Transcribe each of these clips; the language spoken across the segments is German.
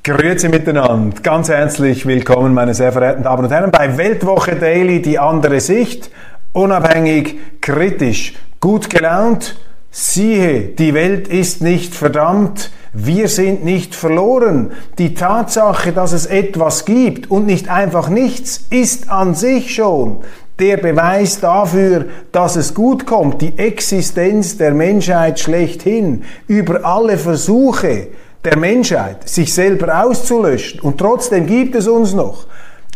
Grüezi miteinander, ganz herzlich willkommen, meine sehr verehrten Damen und Herren, bei Weltwoche Daily, die andere Sicht, unabhängig, kritisch, gut gelaunt. Siehe, die Welt ist nicht verdammt, wir sind nicht verloren. Die Tatsache, dass es etwas gibt und nicht einfach nichts, ist an sich schon der Beweis dafür, dass es gut kommt. Die Existenz der Menschheit schlechthin, über alle Versuche der Menschheit, sich selber auszulöschen, und trotzdem gibt es uns noch,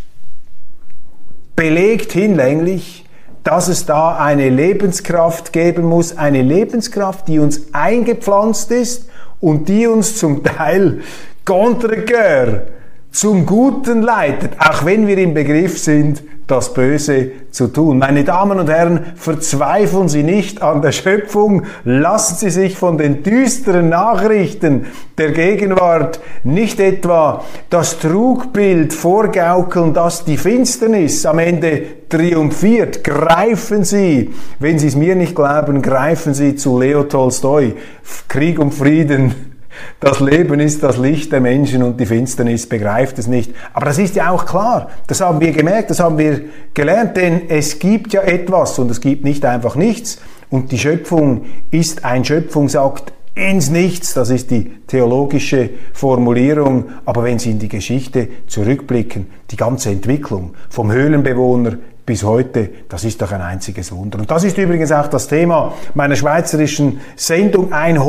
belegt hinlänglich, dass es da eine Lebenskraft geben muss, eine Lebenskraft, die uns eingepflanzt ist und die uns zum Teil contre cœur zum Guten leitet, auch wenn wir im Begriff sind, das Böse zu tun. Meine Damen und Herren, verzweifeln Sie nicht an der Schöpfung, lassen Sie sich von den düsteren Nachrichten der Gegenwart nicht etwa das Trugbild vorgaukeln, dass die Finsternis am Ende triumphiert. Greifen Sie, wenn Sie es mir nicht glauben, greifen Sie zu Leo Tolstoi, Krieg und Frieden. Das Leben ist das Licht der Menschen und die Finsternis begreift es nicht. Aber das ist ja auch klar. Das haben wir gemerkt, das haben wir gelernt, denn es gibt ja etwas und es gibt nicht einfach nichts. Und die Schöpfung ist ein Schöpfungsakt ins Nichts. Das ist die theologische Formulierung. Aber wenn Sie in die Geschichte zurückblicken, die ganze Entwicklung vom Höhlenbewohner bis heute, das ist doch ein einziges Wunder. Und das ist übrigens auch das Thema meiner schweizerischen Sendung, ein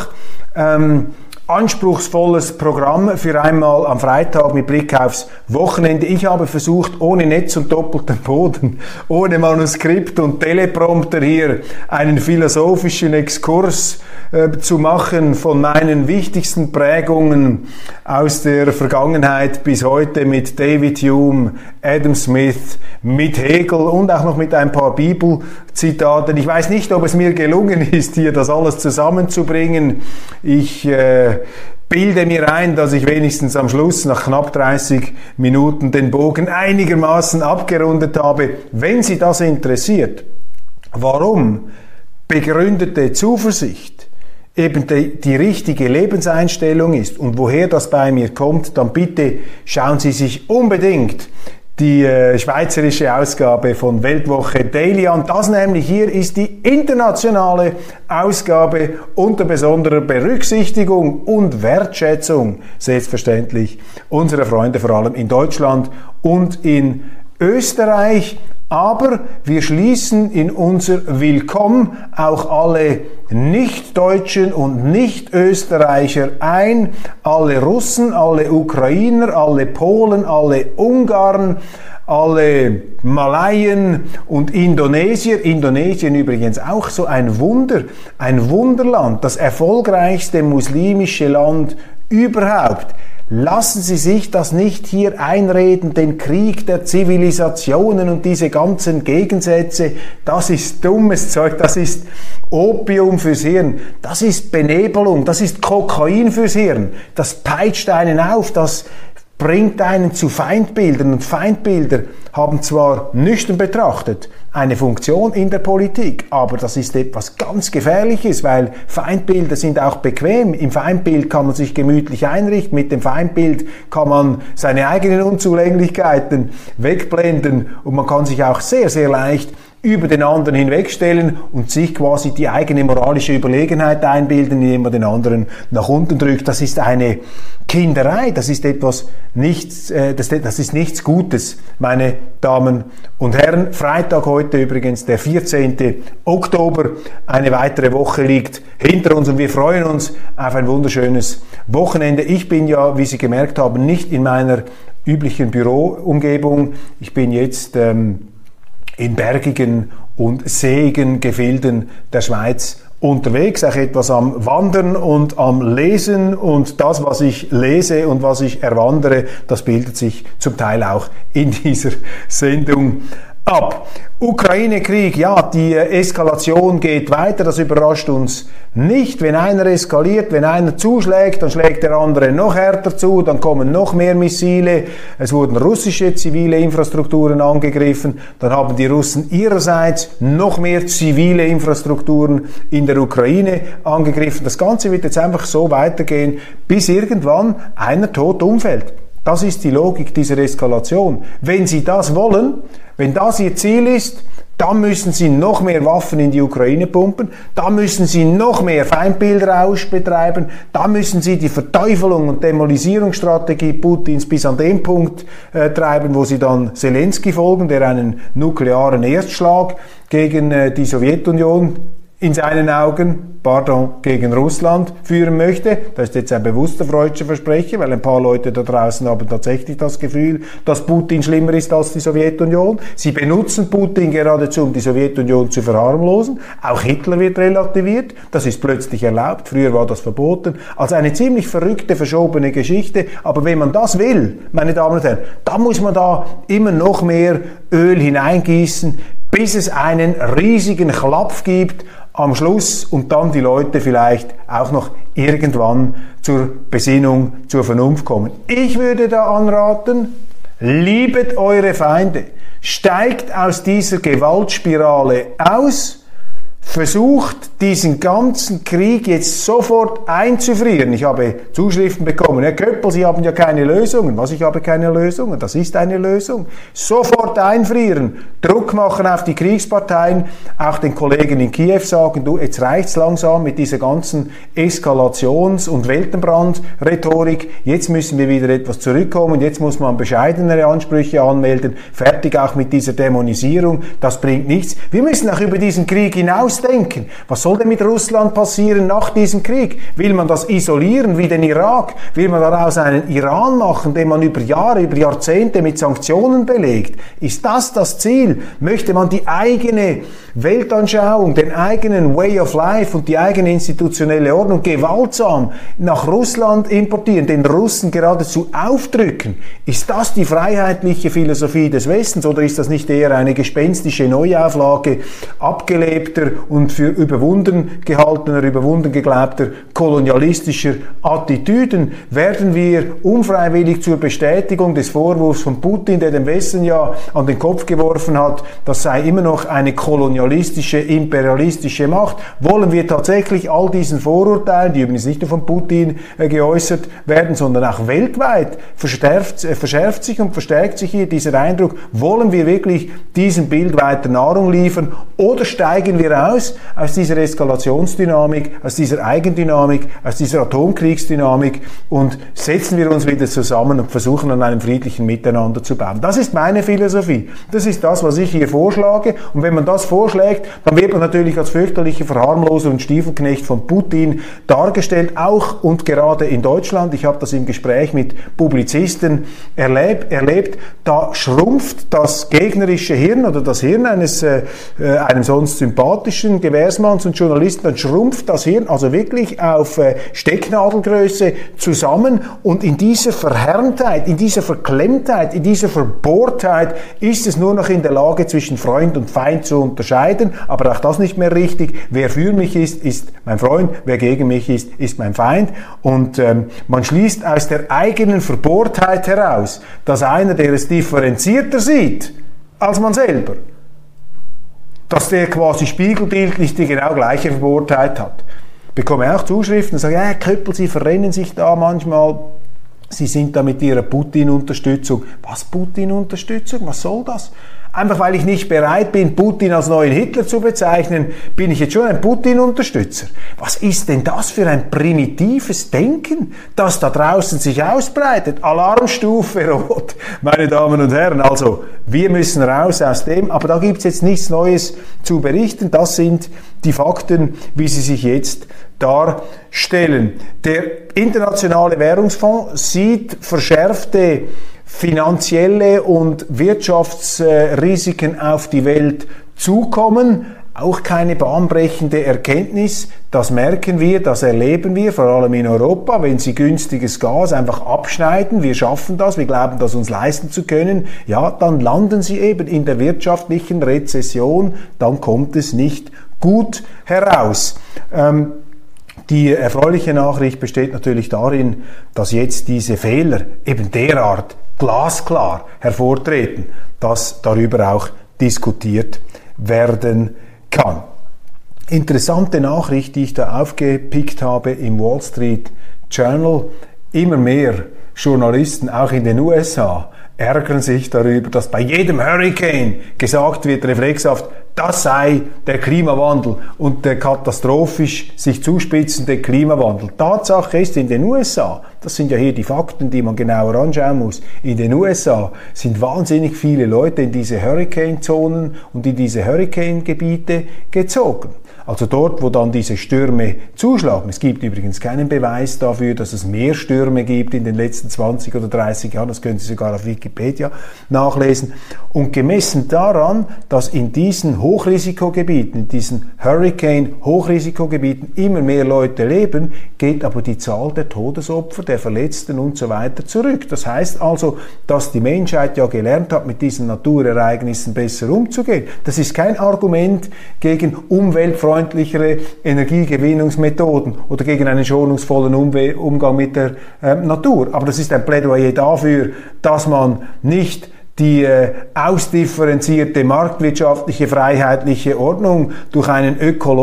anspruchsvolles Programm für einmal am Freitag mit Blick aufs Wochenende. Ich habe versucht, ohne Netz und doppelten Boden, ohne Manuskript und Teleprompter hier einen philosophischen Exkurs zu machen von meinen wichtigsten Prägungen aus der Vergangenheit bis heute mit David Hume, Adam Smith, mit Hegel und auch noch mit ein paar Bibelzitaten. Ich weiß nicht, ob es mir gelungen ist, hier das alles zusammenzubringen. Ich bilde mir ein, dass ich wenigstens am Schluss nach knapp 30 Minuten den Bogen einigermaßen abgerundet habe. Wenn Sie das interessiert, warum begründete Zuversicht eben die richtige Lebenseinstellung ist und woher das bei mir kommt, dann bitte schauen Sie sich unbedingt die schweizerische Ausgabe von Weltwoche Daily an. Das nämlich hier ist die internationale Ausgabe unter besonderer Berücksichtigung und Wertschätzung, selbstverständlich, unserer Freunde vor allem in Deutschland und in Österreich. Aber wir schließen in unser Willkommen auch alle Nicht-Deutschen und Nicht-Österreicher ein, alle Russen, alle Ukrainer, alle Polen, alle Ungarn, alle Malaien und Indonesier. Indonesien übrigens auch so ein Wunder, ein Wunderland, das erfolgreichste muslimische Land überhaupt. Lassen Sie sich das nicht hier einreden, den Krieg der Zivilisationen und diese ganzen Gegensätze, das ist dummes Zeug, das ist Opium fürs Hirn, das ist Benebelung, das ist Kokain fürs Hirn, das peitscht einen auf, das bringt einen zu Feindbildern, und Feindbilder haben zwar nüchtern betrachtet eine Funktion in der Politik, aber das ist etwas ganz Gefährliches, weil Feindbilder sind auch bequem. Im Feindbild kann man sich gemütlich einrichten, mit dem Feindbild kann man seine eigenen Unzulänglichkeiten wegblenden und man kann sich auch sehr, sehr leicht über den anderen hinwegstellen und sich quasi die eigene moralische Überlegenheit einbilden, indem man den anderen nach unten drückt. Das ist eine Kinderei, das ist etwas nichts, das ist nichts Gutes, meine Damen und Herren. Freitag heute übrigens, der 14. Oktober, eine weitere Woche liegt hinter uns und wir freuen uns auf ein wunderschönes Wochenende. Ich bin ja, wie Sie gemerkt haben, nicht in meiner üblichen Büroumgebung. Ich bin jetzt in bergigen und seeigen Gefilden der Schweiz unterwegs, auch etwas am Wandern und am Lesen, und das, was ich lese und was ich erwandere, das bildet sich zum Teil auch in dieser Sendung ab. Ukraine-Krieg, ja, die Eskalation geht weiter, das überrascht uns nicht. Wenn einer eskaliert, wenn einer zuschlägt, dann schlägt der andere noch härter zu, dann kommen noch mehr Missile. Es wurden russische zivile Infrastrukturen angegriffen, dann haben die Russen ihrerseits noch mehr zivile Infrastrukturen in der Ukraine angegriffen. Das Ganze wird jetzt einfach so weitergehen, bis irgendwann einer tot umfällt. Das ist die Logik dieser Eskalation. Wenn Sie das wollen, wenn das Ihr Ziel ist, dann müssen Sie noch mehr Waffen in die Ukraine pumpen, da müssen Sie noch mehr Feindbildrausch betreiben, da müssen Sie die Verteufelung und Demolisierungsstrategie Putins bis an den Punkt treiben, wo Sie dann Zelensky folgen, der einen nuklearen Erstschlag gegen die Sowjetunion in seinen Augen, gegen Russland führen möchte. Das ist jetzt ein bewusster freudscher Versprecher, weil ein paar Leute da draußen haben tatsächlich das Gefühl, dass Putin schlimmer ist als die Sowjetunion. Sie benutzen Putin geradezu, um die Sowjetunion zu verharmlosen. Auch Hitler wird relativiert. Das ist plötzlich erlaubt. Früher war das verboten. Also eine ziemlich verrückte, verschobene Geschichte. Aber wenn man das will, meine Damen und Herren, dann muss man da immer noch mehr Öl hineingießen, bis es einen riesigen Klapf gibt am Schluss und dann die Leute vielleicht auch noch irgendwann zur Besinnung, zur Vernunft kommen. Ich würde da anraten, liebet eure Feinde, steigt aus dieser Gewaltspirale aus, versucht diesen ganzen Krieg jetzt sofort einzufrieren. Ich habe Zuschriften bekommen, Herr Köppel, Sie haben ja keine Lösungen. Was, ich habe keine Lösungen? Das ist eine Lösung. Sofort einfrieren, Druck machen auf die Kriegsparteien, auch den Kollegen in Kiew sagen, du, jetzt reicht's langsam mit dieser ganzen Eskalations- und Weltenbrand-Rhetorik. Jetzt müssen wir wieder etwas zurückkommen. Jetzt muss man bescheidenere Ansprüche anmelden. Fertig auch mit dieser Dämonisierung. Das bringt nichts. Wir müssen auch über diesen Krieg hinausdenken. Was soll denn mit Russland passieren nach diesem Krieg? Will man das isolieren wie den Irak? Will man daraus einen Iran machen, den man über Jahre, über Jahrzehnte mit Sanktionen belegt? Ist das Ziel? Möchte man die eigene Weltanschauung, den eigenen Way of Life und die eigene institutionelle Ordnung gewaltsam nach Russland importieren, den Russen geradezu aufdrücken? Ist das die freiheitliche Philosophie des Westens oder ist das nicht eher eine gespenstische Neuauflage abgelebter und für überwunden gehaltener, überwunden geglaubter kolonialistischer Attitüden? Werden wir unfreiwillig zur Bestätigung des Vorwurfs von Putin, der dem Westen ja an den Kopf geworfen hat, das sei immer noch eine kolonialistische, imperialistische Macht? Wollen wir tatsächlich all diesen Vorurteilen, die übrigens nicht nur von Putin geäußert werden, sondern auch weltweit, verschärft sich und verstärkt sich hier dieser Eindruck, wollen wir wirklich diesem Bild weiter Nahrung liefern oder steigen wir aus dieser Eskalationsdynamik, aus dieser Eigendynamik, aus dieser Atomkriegsdynamik und setzen wir uns wieder zusammen und versuchen an einem friedlichen Miteinander zu bauen? Das ist meine Philosophie. Das ist das, was ich hier vorschlage. Und wenn man das vorschlägt, dann wird man natürlich als fürchterlicher Verharmloser und Stiefelknecht von Putin dargestellt, auch und gerade in Deutschland. Ich habe das im Gespräch mit Publizisten erlebt. Da schrumpft das gegnerische Hirn oder das Hirn einem sonst sympathischen Gewährsmanns und Journalisten, dann schrumpft das Hirn also wirklich auf Stecknadelgröße zusammen und in dieser Verhärmtheit, in dieser Verklemmtheit, in dieser Verbohrtheit ist es nur noch in der Lage, zwischen Freund und Feind zu unterscheiden, aber auch das nicht mehr richtig. Wer für mich ist, ist mein Freund, wer gegen mich ist mein Feind. Und man schließt aus der eigenen Verbohrtheit heraus, dass einer, der es differenzierter sieht als man selber, dass der quasi spiegelbildlich die genau gleiche Verbohrtheit hat. Ich bekomme auch Zuschriften und sage, ja, Köppel, Sie verrennen sich da manchmal, Sie sind da mit Ihrer Putin-Unterstützung. Was Putin-Unterstützung? Was soll das? Einfach weil ich nicht bereit bin, Putin als neuen Hitler zu bezeichnen, bin ich jetzt schon ein Putin-Unterstützer. Was ist denn das für ein primitives Denken, das da draußen sich ausbreitet? Alarmstufe Rot, meine Damen und Herren. Also, wir müssen raus aus dem, aber da gibt es jetzt nichts Neues zu berichten. Das sind die Fakten, wie sie sich jetzt darstellen. Der Internationale Währungsfonds sieht verschärfte finanzielle und Wirtschaftsrisiken auf die Welt zukommen, auch keine bahnbrechende Erkenntnis. Das merken wir, das erleben wir, vor allem in Europa, wenn sie günstiges Gas einfach abschneiden, wir schaffen das, wir glauben, das uns leisten zu können, ja, dann landen sie eben in der wirtschaftlichen Rezession, dann kommt es nicht gut heraus. Die erfreuliche Nachricht besteht natürlich darin, dass jetzt diese Fehler eben derart glasklar hervortreten, dass darüber auch diskutiert werden kann. Interessante Nachricht, die ich da aufgepickt habe im Wall Street Journal. Immer mehr Journalisten, auch in den USA, ärgern sich darüber, dass bei jedem Hurricane gesagt wird, reflexhaft, das sei der Klimawandel und der katastrophisch sich zuspitzende Klimawandel. Tatsache ist, in den USA, das sind ja hier die Fakten, die man genauer anschauen muss, in den USA sind wahnsinnig viele Leute in diese Hurricane-Zonen und in diese Hurricane-Gebiete gezogen. Also dort, wo dann diese Stürme zuschlagen. Es gibt übrigens keinen Beweis dafür, dass es mehr Stürme gibt in den letzten 20 oder 30 Jahren. Das können Sie sogar auf Wikipedia nachlesen. Und gemessen daran, dass in diesen Hochrisikogebieten, in diesen Hurricane-Hochrisikogebieten immer mehr Leute leben, geht aber die Zahl der Todesopfer, der Verletzten und so weiter zurück. Das heißt also, dass die Menschheit ja gelernt hat, mit diesen Naturereignissen besser umzugehen. Das ist kein Argument gegen umweltfreundlichere Energiegewinnungsmethoden oder gegen einen schonungsvollen Umgang mit der Natur. Aber das ist ein Plädoyer dafür, dass man nicht die ausdifferenzierte marktwirtschaftliche freiheitliche Ordnung durch eine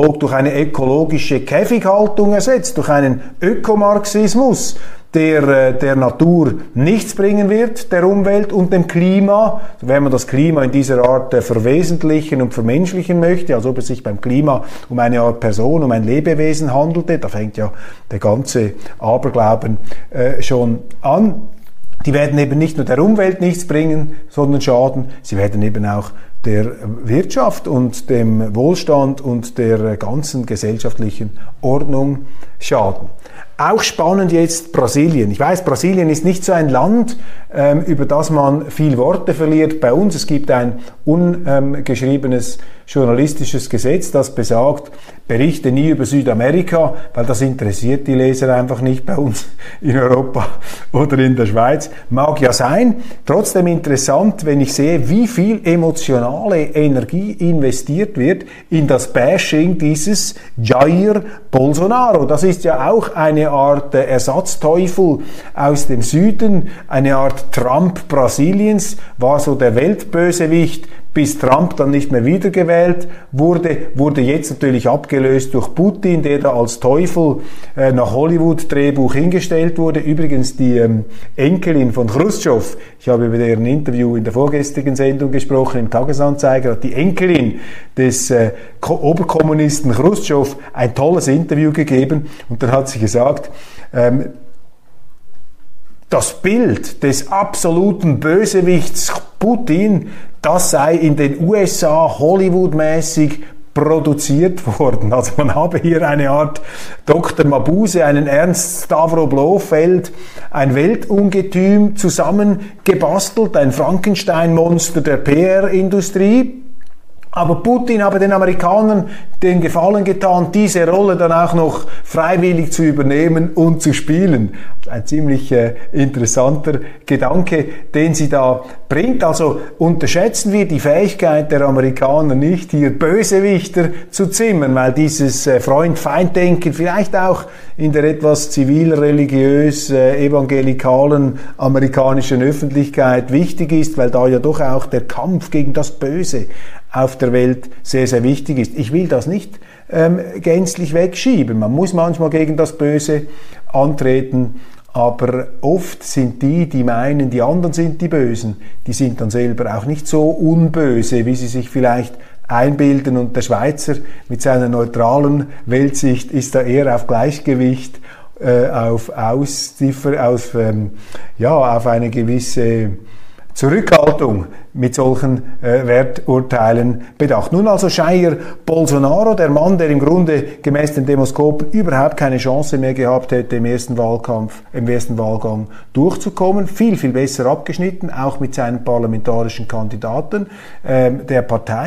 ökologische Käfighaltung ersetzt, durch einen Ökomarxismus, der Natur nichts bringen wird, der Umwelt und dem Klima, wenn man das Klima in dieser Art verwesentlichen und vermenschlichen möchte, als ob es sich beim Klima um eine Art Person, um ein Lebewesen handelte, da fängt ja der ganze Aberglauben schon an. Die werden eben nicht nur der Umwelt nichts bringen, sondern schaden, sie werden eben auch der Wirtschaft und dem Wohlstand und der ganzen gesellschaftlichen Ordnung schaden. Auch spannend jetzt Brasilien. Ich weiß, Brasilien ist nicht so ein Land, über das man viel Worte verliert bei uns. Es gibt ein ungeschriebenes journalistisches Gesetz, das besagt, berichte nie über Südamerika, weil das interessiert die Leser einfach nicht bei uns in Europa oder in der Schweiz. Mag ja sein, trotzdem interessant, wenn ich sehe, wie viel emotionale Energie investiert wird in das Bashing dieses Jair Bolsonaro. Das ist ja auch eine Art Ersatzteufel aus dem Süden, eine Art Trump Brasiliens, war so der Weltbösewicht, bis Trump dann nicht mehr wiedergewählt wurde jetzt natürlich abgelöst durch Putin, der da als Teufel nach Hollywood-Drehbuch hingestellt wurde. Übrigens die Enkelin von Chruschtschow, ich habe über deren Interview in der vorgestrigen Sendung gesprochen, im Tagesanzeiger, hat die Enkelin des Oberkommunisten Chruschtschow ein tolles Interview gegeben und dann hat sie gesagt, das Bild des absoluten Bösewichts Putin, das sei in den USA Hollywood-mäßig produziert worden. Also man habe hier eine Art Dr. Mabuse, einen Ernst Stavro Blofeld, ein Weltungetüm zusammengebastelt, ein Frankenstein-Monster der PR-Industrie. Aber Putin habe den Amerikanern den Gefallen getan, diese Rolle dann auch noch freiwillig zu übernehmen und zu spielen. Ein ziemlich interessanter Gedanke, den sie da bringt. Also unterschätzen wir die Fähigkeit der Amerikaner nicht, hier Bösewichter zu zimmern, weil dieses Freund-Feind-Denken vielleicht auch in der etwas zivil-religiös evangelikalen amerikanischen Öffentlichkeit wichtig ist, weil da ja doch auch der Kampf gegen das Böse auf der Welt sehr, sehr wichtig ist. Ich will das nicht gänzlich wegschieben. Man muss manchmal gegen das Böse antreten, aber oft sind die meinen, die anderen sind die Bösen, die sind dann selber auch nicht so unböse, wie sie sich vielleicht einbilden, und der Schweizer mit seiner neutralen Weltsicht ist da eher auf Gleichgewicht, auf eine gewisse Zurückhaltung mit solchen Werturteilen bedacht. Nun also Jair Bolsonaro, der Mann, der im Grunde gemäß den Demoskopen überhaupt keine Chance mehr gehabt hätte, im ersten Wahlgang durchzukommen, viel, viel besser abgeschnitten, auch mit seinen parlamentarischen Kandidaten der Partei.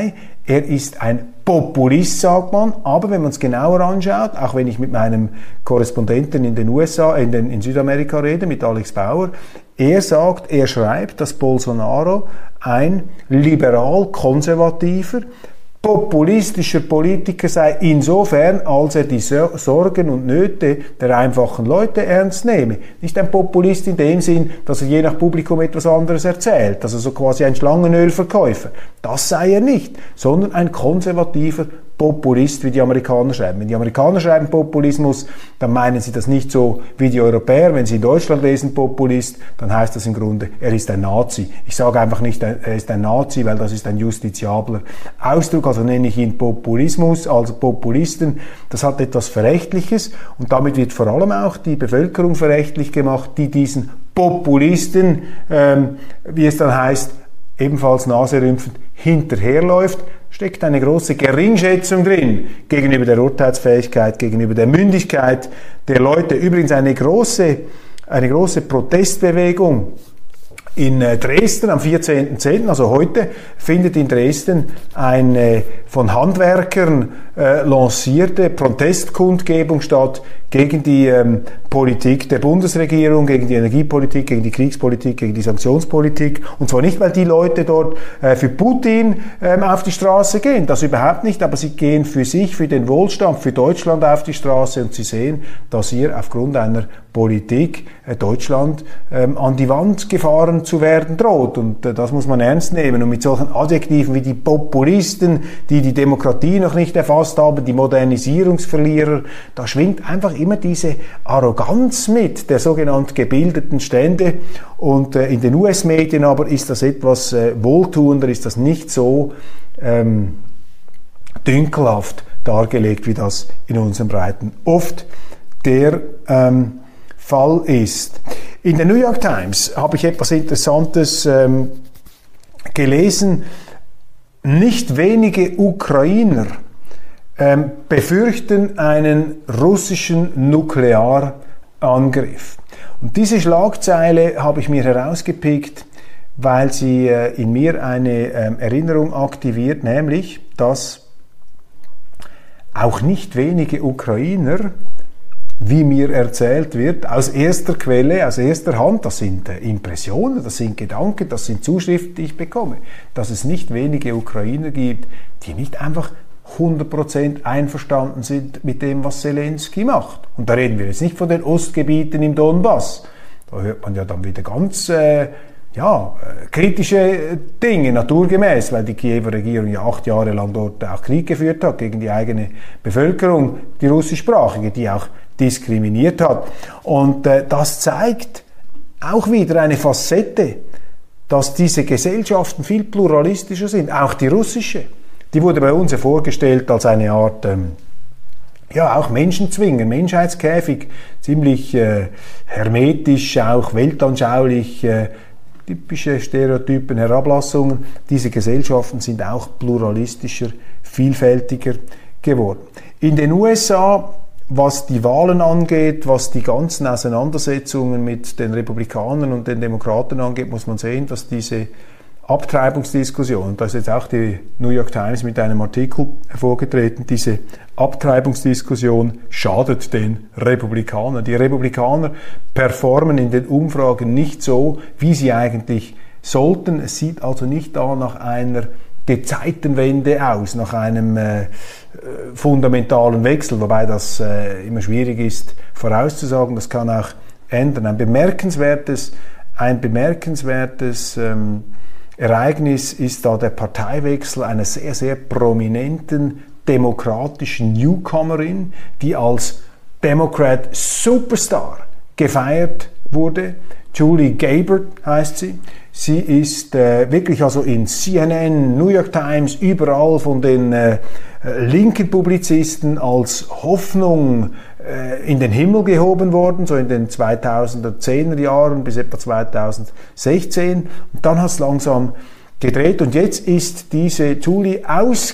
Er ist ein Populist, sagt man, aber wenn man es genauer anschaut, auch wenn ich mit meinem Korrespondenten in den USA, in Südamerika rede, mit Alex Bauer, er schreibt, dass Bolsonaro ein liberal-konservativer, populistischer Politiker sei, insofern, als er die Sorgen und Nöte der einfachen Leute ernst nehme. Nicht ein Populist in dem Sinn, dass er je nach Publikum etwas anderes erzählt, also so quasi ein Schlangenölverkäufer. Das sei er nicht, sondern ein konservativer Populist, wie die Amerikaner schreiben. Wenn die Amerikaner schreiben Populismus, dann meinen sie das nicht so wie die Europäer. Wenn sie in Deutschland lesen Populist, dann heißt das im Grunde, er ist ein Nazi. Ich sage einfach nicht, er ist ein Nazi, weil das ist ein justiziabler Ausdruck, also nenne ich ihn Populismus, also Populisten. Das hat etwas Verächtliches und damit wird vor allem auch die Bevölkerung verächtlich gemacht, die diesen Populisten, wie es dann heißt, ebenfalls naserümpfend hinterherläuft. Steckt eine große Geringschätzung drin gegenüber der Urteilsfähigkeit, gegenüber der Mündigkeit der Leute. Übrigens eine große Protestbewegung in Dresden am 14.10., also heute, findet in Dresden eine von Handwerkern lancierte Protestkundgebung statt gegen die Politik der Bundesregierung, gegen die Energiepolitik, gegen die Kriegspolitik, gegen die Sanktionspolitik. Und zwar nicht, weil die Leute dort für Putin auf die Straße gehen, das überhaupt nicht, aber sie gehen für sich, für den Wohlstand, für Deutschland auf die Straße und sie sehen, dass hier aufgrund einer Politik Deutschland an die Wand gefahren zu werden droht. Und das muss man ernst nehmen. Und mit solchen Adjektiven wie die Populisten, die die Demokratie noch nicht erfasst haben, die Modernisierungsverlierer, da schwingt einfach immer diese Arroganz mit der sogenannten gebildeten Stände. Und in den US-Medien aber ist das etwas wohltuender, ist das nicht so dünkelhaft dargelegt, wie das in unseren Breiten oft der Fall ist. In der New York Times habe ich etwas Interessantes gelesen. Nicht wenige Ukrainer befürchten einen russischen Nuklearangriff. Und diese Schlagzeile habe ich mir herausgepickt, weil sie in mir eine Erinnerung aktiviert, nämlich, dass auch nicht wenige Ukrainer, wie mir erzählt wird, aus erster Quelle, aus erster Hand, das sind Impressionen, das sind Gedanken, das sind Zuschriften, die ich bekomme, dass es nicht wenige Ukrainer gibt, die nicht einfach 100% einverstanden sind mit dem, was Zelensky macht. Und da reden wir jetzt nicht von den Ostgebieten im Donbass. Da hört man ja dann wieder ganz kritische Dinge, naturgemäß, weil die Kiewer Regierung ja 8 Jahre lang dort auch Krieg geführt hat gegen die eigene Bevölkerung, die russischsprachige, die auch diskriminiert hat. Und das zeigt auch wieder eine Facette, dass diese Gesellschaften viel pluralistischer sind, auch die russische. Die wurde bei uns ja vorgestellt als eine Art auch Menschenzwinger, Menschheitskäfig, ziemlich hermetisch, auch weltanschaulich, typische Stereotypen, Herablassungen. Diese Gesellschaften sind auch pluralistischer, vielfältiger geworden. In den USA, was die Wahlen angeht, was die ganzen Auseinandersetzungen mit den Republikanern und den Demokraten angeht, muss man sehen, dass diese Abtreibungsdiskussion, da ist jetzt auch die New York Times mit einem Artikel hervorgetreten, diese Abtreibungsdiskussion schadet den Republikanern. Die Republikaner performen in den Umfragen nicht so, wie sie eigentlich sollten. Es sieht also nicht da nach einer Gezeitenwende aus, nach einem fundamentalen Wechsel, wobei das immer schwierig ist vorauszusagen, das kann auch ändern. Ein bemerkenswertes Ereignis ist da der Parteiwechsel einer sehr, sehr prominenten demokratischen Newcomerin, die als Democrat Superstar gefeiert wurde. Julie Gabbard heißt sie. Sie ist wirklich also in CNN, New York Times, überall von den linken Publizisten als Hoffnung in den Himmel gehoben worden, so in den 2010er Jahren bis etwa 2016. Und dann hat es langsam gedreht und jetzt ist diese Julie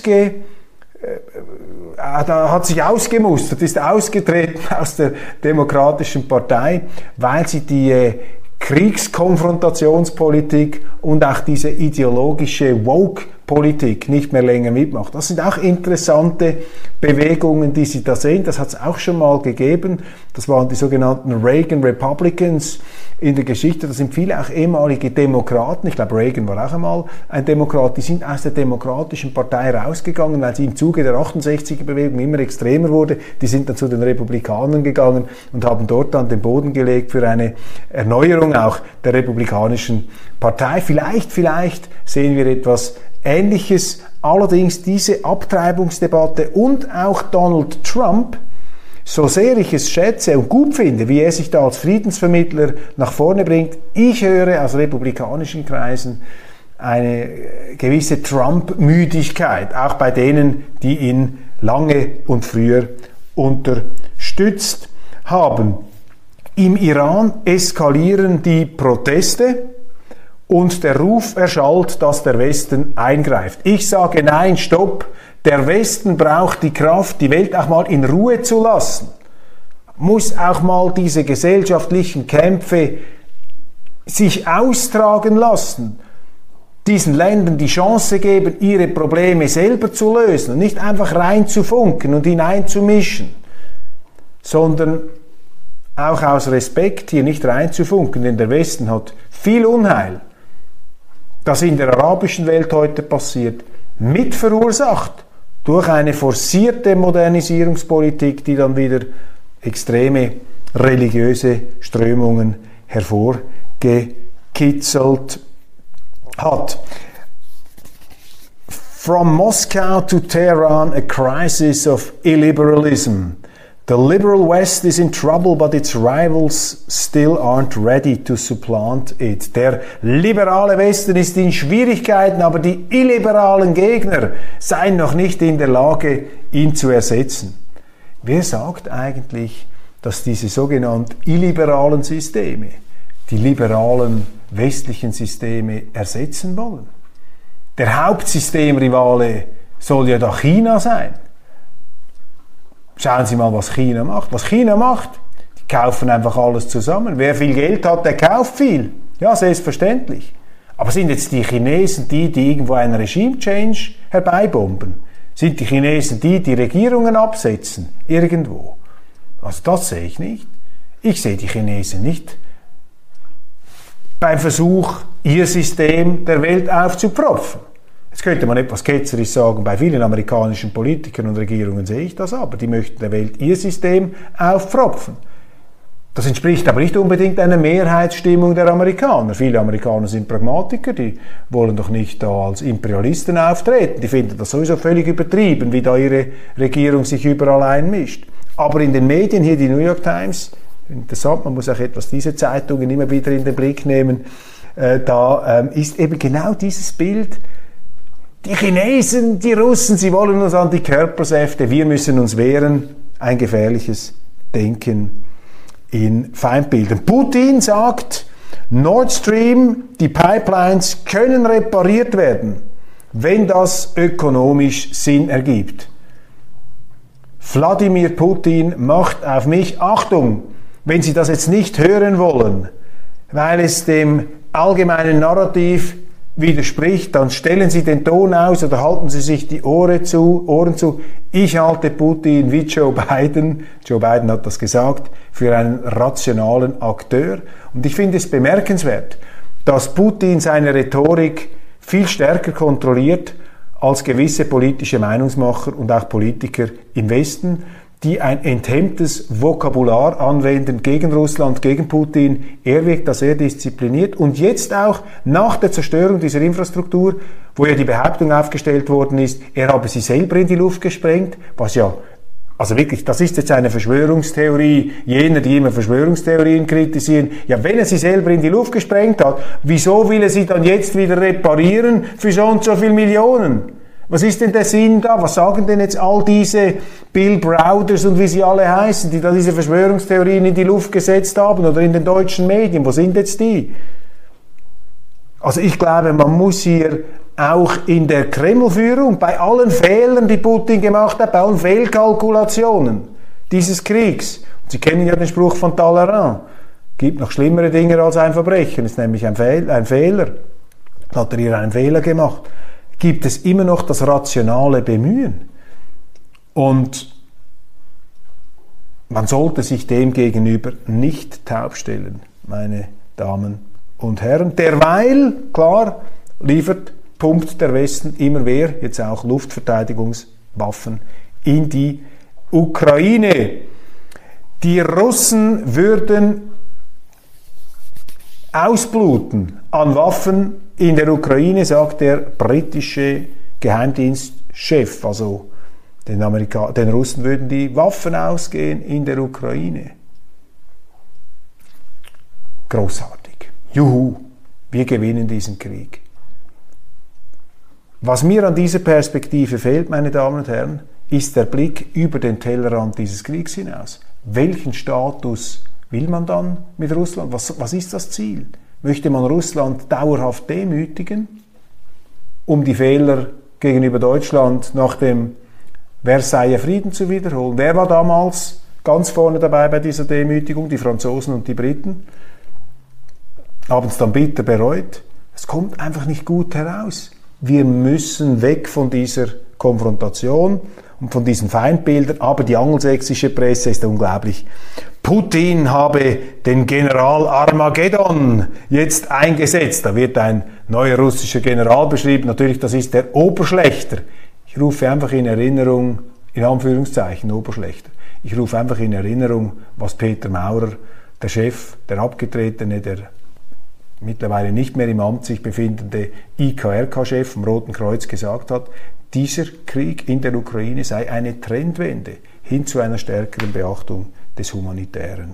hat sich ausgemustert, ist ausgetreten aus der Demokratischen Partei, weil sie die Kriegskonfrontationspolitik und auch diese ideologische Politik nicht mehr länger mitmacht. Das sind auch interessante Bewegungen, die Sie da sehen. Das hat es auch schon mal gegeben. Das waren die sogenannten Reagan Republicans in der Geschichte. Das sind viele auch ehemalige Demokraten. Ich glaube, Reagan war auch einmal ein Demokrat. Die sind aus der Demokratischen Partei rausgegangen, weil sie im Zuge der 68er-Bewegung immer extremer wurde. Die sind dann zu den Republikanern gegangen und haben dort dann den Boden gelegt für eine Erneuerung auch der Republikanischen Partei. Vielleicht sehen wir etwas Ähnliches. Allerdings diese Abtreibungsdebatte und auch Donald Trump, so sehr ich es schätze und gut finde, wie er sich da als Friedensvermittler nach vorne bringt, ich höre aus republikanischen Kreisen eine gewisse Trump-Müdigkeit, auch bei denen, die ihn lange und früher unterstützt haben. Im Iran eskalieren die Proteste und der Ruf erschallt, dass der Westen eingreift. Ich sage nein, stopp. Der Westen braucht die Kraft, die Welt auch mal in Ruhe zu lassen. Muss auch mal diese gesellschaftlichen Kämpfe sich austragen lassen. Diesen Ländern die Chance geben, ihre Probleme selber zu lösen und nicht einfach reinzufunken und hineinzumischen, sondern auch aus Respekt hier nicht reinzufunken, denn der Westen hat viel Unheil, das in der arabischen Welt heute passiert, mit verursacht durch eine forcierte Modernisierungspolitik, die dann wieder extreme religiöse Strömungen hervorgekitzelt hat. From Moscow to Tehran, a crisis of illiberalism. The liberal West is in trouble, but its rivals still aren't ready to supplant it. Der liberale Westen ist in Schwierigkeiten, aber die illiberalen Gegner seien noch nicht in der Lage, ihn zu ersetzen. Wer sagt eigentlich, dass diese sogenannten illiberalen Systeme die liberalen westlichen Systeme ersetzen wollen? Der Hauptsystemrivale soll ja da China sein. Schauen Sie mal, was China macht. Was China macht, die kaufen einfach alles zusammen. Wer viel Geld hat, der kauft viel. Ja, selbstverständlich. Aber sind jetzt die Chinesen die irgendwo einen Regime-Change herbeibomben? Sind die Chinesen die Regierungen absetzen? Irgendwo. Also das sehe ich nicht. Ich sehe die Chinesen nicht beim Versuch, ihr System der Welt aufzupropfen. Jetzt könnte man etwas ketzerisch sagen, bei vielen amerikanischen Politikern und Regierungen sehe ich das aber. Die möchten der Welt ihr System aufpropfen. Das entspricht aber nicht unbedingt einer Mehrheitsstimmung der Amerikaner. Viele Amerikaner sind Pragmatiker, die wollen doch nicht da als Imperialisten auftreten. Die finden das sowieso völlig übertrieben, wie da ihre Regierung sich überall einmischt. Aber in den Medien, hier die New York Times, interessant, man muss auch etwas diese Zeitungen immer wieder in den Blick nehmen, ist eben genau dieses Bild. Die Chinesen, die Russen, sie wollen uns an die Körpersäfte, wir müssen uns wehren. Ein gefährliches Denken in Feindbildern. Putin sagt, Nord Stream, die Pipelines können repariert werden, wenn das ökonomisch Sinn ergibt. Wladimir Putin macht auf mich, Achtung, wenn Sie das jetzt nicht hören wollen, weil es dem allgemeinen Narrativ widerspricht, dann stellen Sie den Ton aus oder halten Sie sich die Ohren zu. Ich halte Putin wie Joe Biden hat das gesagt, für einen rationalen Akteur. Und ich finde es bemerkenswert, dass Putin seine Rhetorik viel stärker kontrolliert als gewisse politische Meinungsmacher und auch Politiker im Westen, die ein enthemmtes Vokabular anwenden gegen Russland, gegen Putin. Er wirkt da sehr diszipliniert. Und jetzt auch nach der Zerstörung dieser Infrastruktur, wo ja die Behauptung aufgestellt worden ist, er habe sie selber in die Luft gesprengt, was ja, also wirklich, das ist jetzt eine Verschwörungstheorie, jener, die immer Verschwörungstheorien kritisieren. Ja, wenn er sie selber in die Luft gesprengt hat, wieso will er sie dann jetzt wieder reparieren für so und so viel Millionen? Was ist denn der Sinn da? Was sagen denn jetzt all diese Bill Browders und wie sie alle heißen, die da diese Verschwörungstheorien in die Luft gesetzt haben oder in den deutschen Medien? Wo sind jetzt die? Also ich glaube, man muss hier auch in der Kremlführung bei allen Fehlern, die Putin gemacht hat, bei allen Fehlkalkulationen dieses Kriegs, und Sie kennen ja den Spruch von Talleyrand, gibt noch schlimmere Dinge als ein Verbrechen, ist nämlich ein Fehler. Hat er hier einen Fehler gemacht. gibt es immer noch das rationale Bemühen. Und man sollte sich dem gegenüber nicht taub stellen, meine Damen und Herren. Derweil, klar, pumpt der Westen immer mehr, jetzt auch Luftverteidigungswaffen, in die Ukraine. Die Russen würden ausbluten an Waffen in der Ukraine, sagt der britische Geheimdienstchef. Also den Russen würden die Waffen ausgehen in der Ukraine. Großartig. Juhu, wir gewinnen diesen Krieg. Was mir an dieser Perspektive fehlt, meine Damen und Herren, ist der Blick über den Tellerrand dieses Kriegs hinaus. Welchen Status will man dann mit Russland? Was ist das Ziel? Möchte man Russland dauerhaft demütigen, um die Fehler gegenüber Deutschland nach dem Versailler Frieden zu wiederholen? Wer war damals ganz vorne dabei bei dieser Demütigung? Die Franzosen und die Briten. Haben es dann bitter bereut. Es kommt einfach nicht gut heraus. Wir müssen weg von dieser Konfrontation und von diesen Feindbildern, aber die angelsächsische Presse ist unglaublich. Putin habe den General Armageddon jetzt eingesetzt. Da wird ein neuer russischer General beschrieben. Natürlich, das ist der Oberschlechter. Ich rufe einfach in Erinnerung, in Anführungszeichen Oberschlechter, ich rufe einfach in Erinnerung, was Peter Maurer, der Chef, der Abgetretene, der mittlerweile nicht mehr im Amt sich befindende IKRK-Chef vom Roten Kreuz gesagt hat, dieser Krieg in der Ukraine sei eine Trendwende hin zu einer stärkeren Beachtung des Humanitären.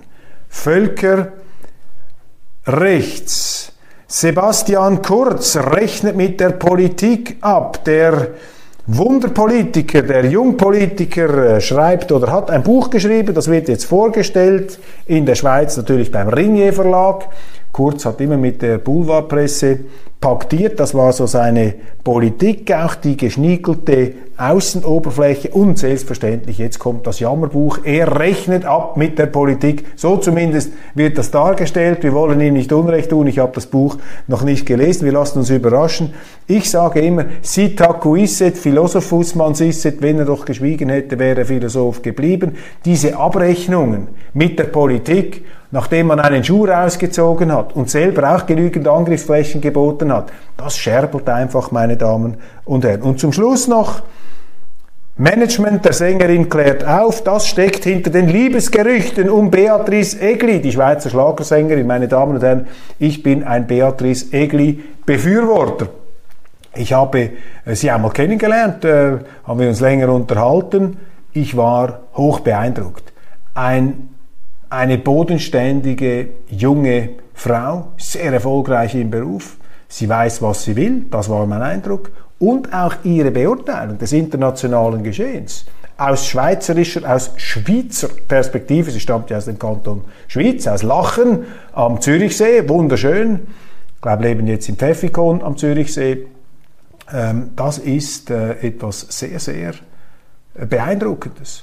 Völkerrechts. Sebastian Kurz rechnet mit der Politik ab. Der Wunderpolitiker, der Jungpolitiker schreibt oder hat ein Buch geschrieben, das wird jetzt vorgestellt, in der Schweiz natürlich beim Ringier Verlag. Kurz hat immer mit der Boulevardpresse paktiert, das war so seine Politik, auch die geschniegelte Außenoberfläche und selbstverständlich, jetzt kommt das Jammerbuch, er rechnet ab mit der Politik, so zumindest wird das dargestellt, wir wollen ihm nicht Unrecht tun, ich habe das Buch noch nicht gelesen, wir lassen uns überraschen. Ich sage immer, si tacuisset philosophus man sisset, wenn er doch geschwiegen hätte, wäre er Philosoph geblieben. Diese Abrechnungen mit der Politik, nachdem man einen Schuh rausgezogen hat und selber auch genügend Angriffsflächen geboten hat, das scherbelt einfach, meine Damen und Herren. Und zum Schluss noch, Management der Sängerin klärt auf, das steckt hinter den Liebesgerüchten um Beatrice Egli, die Schweizer Schlagersängerin. Meine Damen und Herren, ich bin ein Beatrice Egli-Befürworter. Ich habe sie einmal kennengelernt, haben wir uns länger unterhalten. Ich war hoch beeindruckt. Eine bodenständige, junge Frau, sehr erfolgreich im Beruf. Sie weiß, was sie will, das war mein Eindruck. Und auch ihre Beurteilung des internationalen Geschehens. Aus Schweizer Perspektive, sie stammt ja aus dem Kanton Schwyz, aus Lachen am Zürichsee, wunderschön. Ich glaube, leben jetzt im Pfäffikon am Zürichsee. Das ist etwas sehr, sehr Beeindruckendes.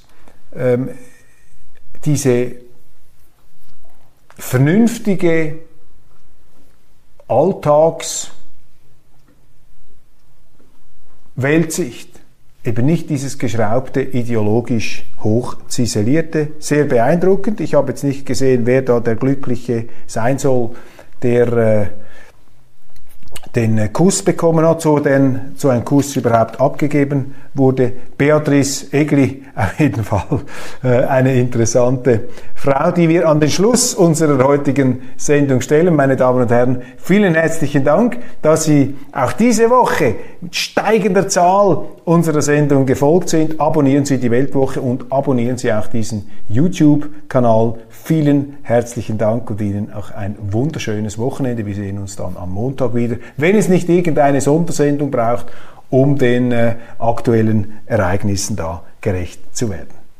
Diese vernünftige Weltsicht, eben nicht dieses geschraubte, ideologisch hoch ziselierte, sehr beeindruckend. Ich habe jetzt nicht gesehen, wer da der Glückliche sein soll, der den Kuss bekommen hat, so ein Kuss überhaupt abgegeben wurde. Beatrice Egli, auf jeden Fall eine interessante Frau, die wir an den Schluss unserer heutigen Sendung stellen. Meine Damen und Herren, vielen herzlichen Dank, dass Sie auch diese Woche mit steigender Zahl unserer Sendung gefolgt sind. Abonnieren Sie die Weltwoche und abonnieren Sie auch diesen YouTube-Kanal. Vielen herzlichen Dank und Ihnen auch ein wunderschönes Wochenende. Wir sehen uns dann am Montag wieder, wenn es nicht irgendeine Sondersendung braucht, um den aktuellen Ereignissen da gerecht zu werden.